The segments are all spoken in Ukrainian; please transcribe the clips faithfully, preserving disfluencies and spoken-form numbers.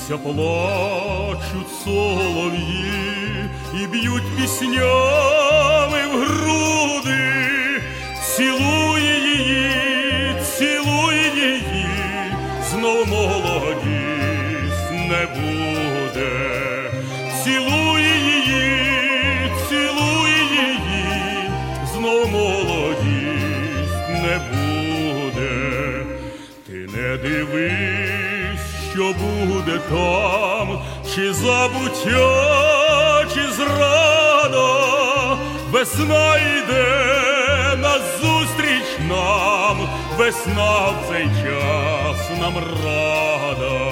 Сміються, плачуть солов'ї і б'ють піснями в груди. Цілує її, цілує її, знов молодість не буде. Цілує її, цілує її, знов молодість не буде. Ти не дивись, що буде там, чи забуття, чи зрада. Весна йде назустріч нам, весна в цей час нам рада.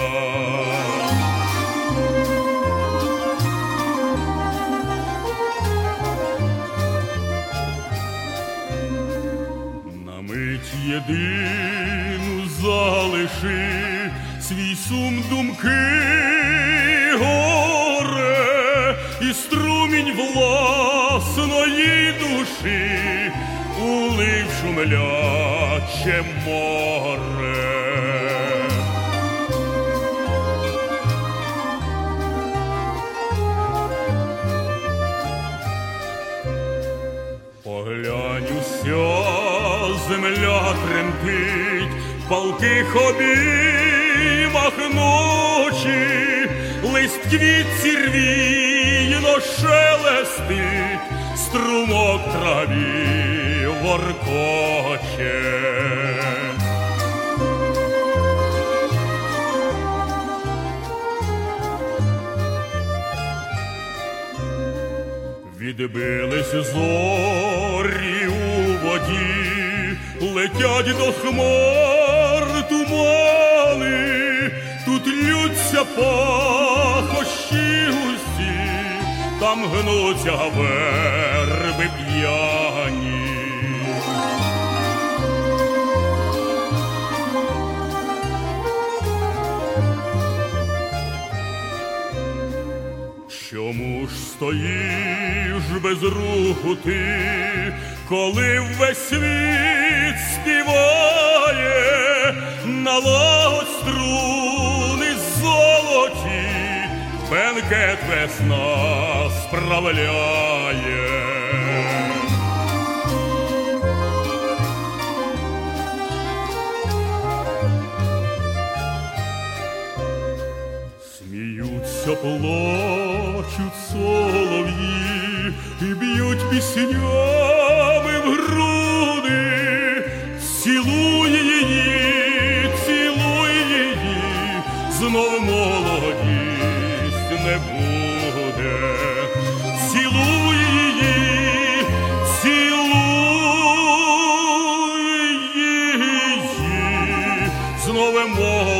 На мить єдину залиши свій сум, думки, горе і струмінь власної душі улив шумляче море. Поглянь, уся земля тремтить в палких обіймах ночі, лист квітці рвійно шелестить, струмок траві воркоче. Відбились зорі у воді, летять до хмар тумани, тут ллються пахощі густі, там гнуться верби п'яні. Чому ж стоїш без руху ти, коли весь світ співає? Налагодь струни золоті, бенкет весна справляє. Сміються, плачуть солов'ї і б'ють піснями в груди. Цілує її, цілує її, знов молодість не буде. Цілує її, цілує її, знов молодість